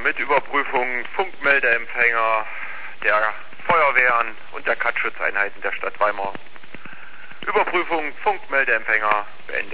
mit Überprüfung Funkmeldeempfänger der Feuerwehren und der Katzschutzeinheiten der Stadt Weimar. Überprüfung Funkmeldeempfänger beendet.